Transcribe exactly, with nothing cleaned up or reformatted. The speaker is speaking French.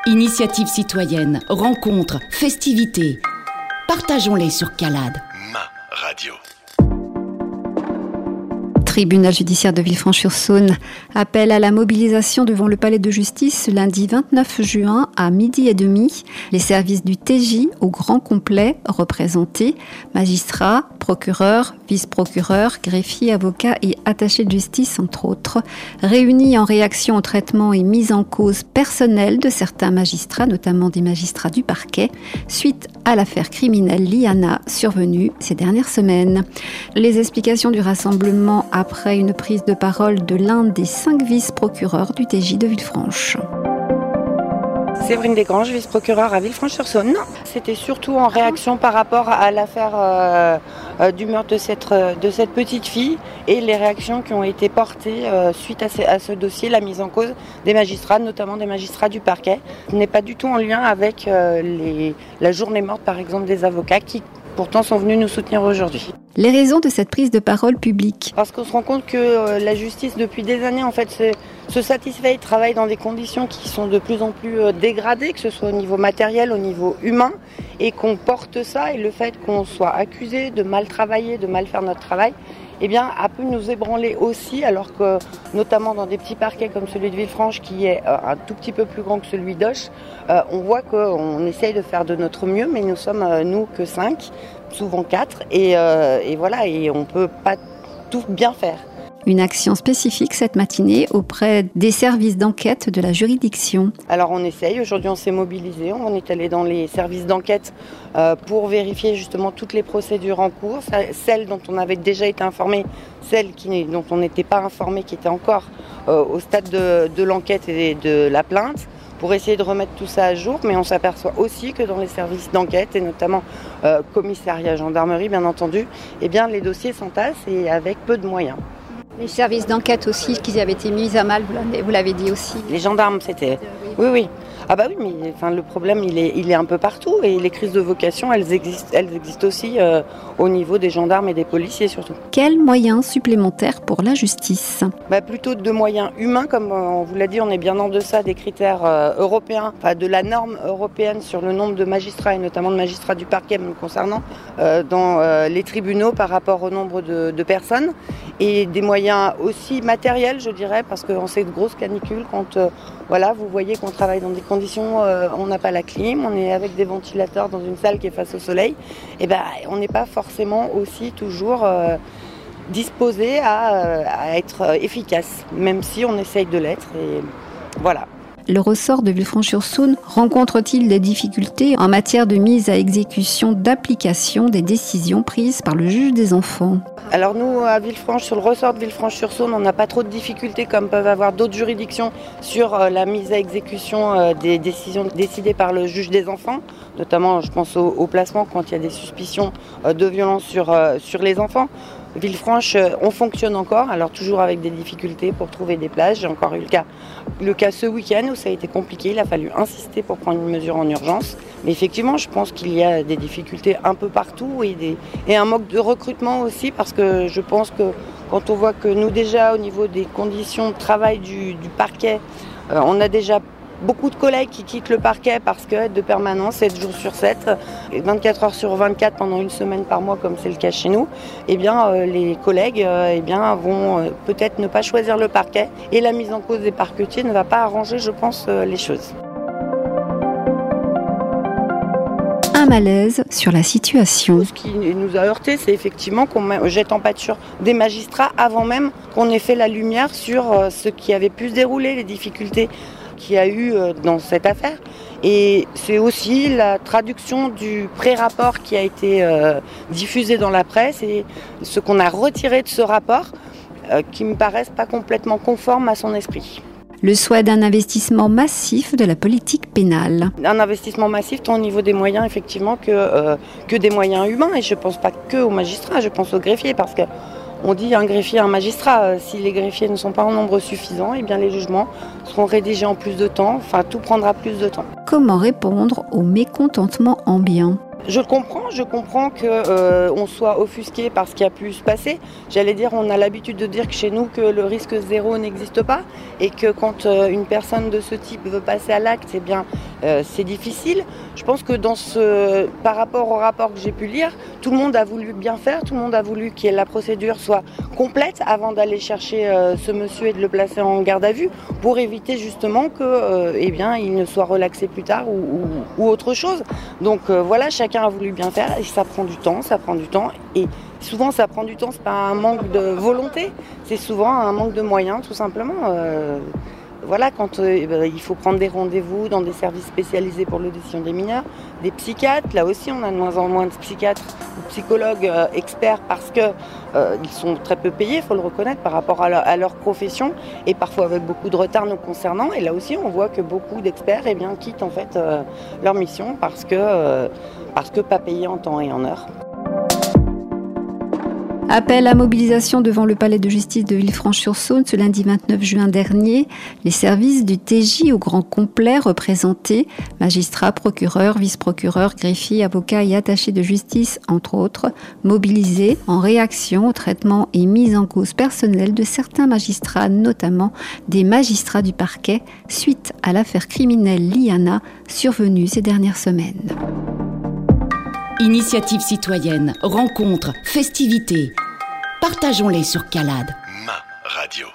Initiatives citoyennes, rencontres, festivités. Partageons-les sur Calade. Ma radio. Tribunal judiciaire de Villefranche-sur-Saône appelle à la mobilisation devant le palais de justice lundi vingt-neuf juin à midi et demi. Les services du T J au grand complet représentés, magistrats, procureurs, vice-procureurs, greffiers, avocats et attachés de justice entre autres, réunis en réaction au traitement et mise en cause personnelle de certains magistrats, notamment des magistrats du parquet, suite à l'affaire criminelle Liana survenue ces dernières semaines. Les explications du rassemblement après une prise de parole de l'un des cinq vice-procureurs du T J de Villefranche. Séverine Desgranges, vice-procureure à Villefranche-sur-Saône. C'était surtout en réaction par rapport à l'affaire euh, euh, du meurtre de cette, euh, de cette petite fille et les réactions qui ont été portées euh, suite à ce, à ce dossier, la mise en cause des magistrats, notamment des magistrats du parquet. Ce n'est pas du tout en lien avec euh, les, la journée morte, par exemple, des avocats qui pourtant sont venus nous soutenir aujourd'hui. Les raisons de cette prise de parole publique. Parce qu'on se rend compte que euh, la justice, depuis des années, en fait, se, se satisfait et travaille dans des conditions qui sont de plus en plus euh, dégradées, que ce soit au niveau matériel, au niveau humain, et qu'on porte ça, et le fait qu'on soit accusé de mal travailler, de mal faire notre travail, eh bien, a pu nous ébranler aussi, alors que, notamment dans des petits parquets comme celui de Villefranche, qui est euh, un tout petit peu plus grand que celui d'Auch, euh, on voit qu'on essaye de faire de notre mieux, mais nous sommes, euh, nous, que cinq, souvent quatre, et, euh, et voilà, et on peut pas tout bien faire. Une action spécifique cette matinée auprès des services d'enquête de la juridiction. Alors on essaye, aujourd'hui on s'est mobilisé, on est allé dans les services d'enquête euh, pour vérifier justement toutes les procédures en cours, celles dont on avait déjà été informé, celles qui, dont on n'était pas informé, qui étaient encore euh, au stade de, de l'enquête et de la plainte, pour essayer de remettre tout ça à jour, mais on s'aperçoit aussi que dans les services d'enquête, et notamment euh, commissariat, gendarmerie bien entendu, eh bien les dossiers s'entassent et avec peu de moyens. Les services d'enquête aussi, qui avaient été mis à mal, vous l'avez, vous l'avez dit aussi. Les gendarmes, c'était... Oui, oui. Ah bah oui, mais enfin, le problème, il est, il est un peu partout. Et les crises de vocation, elles existent, elles existent aussi euh, au niveau des gendarmes et des policiers surtout. Quels moyens supplémentaires pour la justice ? Bah plutôt de moyens humains, comme on vous l'a dit, on est bien en deçà des critères euh, européens, enfin de la norme européenne sur le nombre de magistrats, et notamment de magistrats du parquet me concernant, euh, dans euh, les tribunaux par rapport au nombre de, de personnes. Et des moyens aussi matériels, je dirais, parce qu'en ces grosses canicules, quand euh, voilà, vous voyez qu'on travaille dans des conditions, euh, on n'a pas la clim, on est avec des ventilateurs dans une salle qui est face au soleil, et ben on n'est pas forcément aussi toujours euh, disposé à, à être efficace, même si on essaye de l'être. Et voilà. Le ressort de Villefranche-sur-Saône rencontre-t-il des difficultés en matière de mise à exécution d'application des décisions prises par le juge des enfants ? Alors nous, à Villefranche, sur le ressort de Villefranche-sur-Saône, on n'a pas trop de difficultés comme peuvent avoir d'autres juridictions sur la mise à exécution des décisions décidées par le juge des enfants, notamment je pense au, au placement quand il y a des suspicions de violence sur, sur les enfants. Villefranche, on fonctionne encore, alors toujours avec des difficultés pour trouver des places. J'ai encore eu le cas, le cas ce week-end où ça a été compliqué, il a fallu insister pour prendre une mesure en urgence. Mais effectivement, je pense qu'il y a des difficultés un peu partout et, des, et un manque de recrutement aussi, parce que je pense que quand on voit que nous déjà, au niveau des conditions de travail du, du parquet, euh, on a déjà beaucoup de collègues qui quittent le parquet parce que de permanence, sept jours sur sept, vingt-quatre heures sur vingt-quatre pendant une semaine par mois, comme c'est le cas chez nous, eh bien, euh, les collègues euh, eh bien, vont euh, peut-être ne pas choisir le parquet et la mise en cause des parquetiers ne va pas arranger, je pense, euh, les choses. Un malaise sur la situation. Ce qui nous a heurté, c'est effectivement qu'on jette en pâture des magistrats avant même qu'on ait fait la lumière sur euh, ce qui avait pu se dérouler, les difficultés qu'il y a eu dans cette affaire. Et c'est aussi la traduction du pré-rapport qui a été euh, diffusé dans la presse et ce qu'on a retiré de ce rapport euh, qui me paraissent pas complètement conformes à son esprit. Le souhait d'un investissement massif de la politique pénale. Un investissement massif tant au niveau des moyens effectivement que, euh, que des moyens humains, et je ne pense pas que aux magistrats, je pense aux greffiers, parce que on dit un greffier, un magistrat. Si les greffiers ne sont pas en nombre suffisant, eh bien les jugements seront rédigés en plus de temps. Enfin, tout prendra plus de temps. Comment répondre au mécontentement ambiant ? Je le comprends, je comprends qu'on euh, soit offusqué par ce qui a pu se passer. J'allais dire, on a l'habitude de dire que chez nous, que le risque zéro n'existe pas et que quand euh, une personne de ce type veut passer à l'acte, eh bien, Euh, c'est difficile. Je pense que dans ce, par rapport au rapport que j'ai pu lire, tout le monde a voulu bien faire, tout le monde a voulu que la procédure soit complète avant d'aller chercher euh, ce monsieur et de le placer en garde à vue, pour éviter justement que, euh, eh bien, il ne soit relaxé plus tard ou, ou, ou autre chose. Donc euh, voilà, chacun a voulu bien faire et ça prend du temps, ça prend du temps et souvent ça prend du temps, c'est pas un manque de volonté, c'est souvent un manque de moyens tout simplement. Euh, Voilà, quand euh, bah, il faut prendre des rendez-vous dans des services spécialisés pour l'audition des mineurs, des psychiatres, là aussi on a de moins en moins de psychiatres ou psychologues euh, experts parce qu'ils euh, sont très peu payés, il faut le reconnaître, par rapport à, la, à leur profession et parfois avec beaucoup de retard nous concernant. Et là aussi on voit que beaucoup d'experts eh bien, quittent en fait euh, leur mission parce que, euh, parce que pas payés en temps et en heure. Appel à mobilisation devant le palais de justice de Villefranche-sur-Saône ce lundi vingt-neuf juin dernier. Les services du T J au grand complet représentés, magistrats, procureurs, vice-procureurs, greffiers, avocats et attachés de justice, entre autres, mobilisés en réaction au traitement et mise en cause personnelle de certains magistrats, notamment des magistrats du parquet, suite à l'affaire criminelle Liana survenue ces dernières semaines. Initiative citoyenne, rencontres, festivités. Partageons-les sur Calade. Ma radio.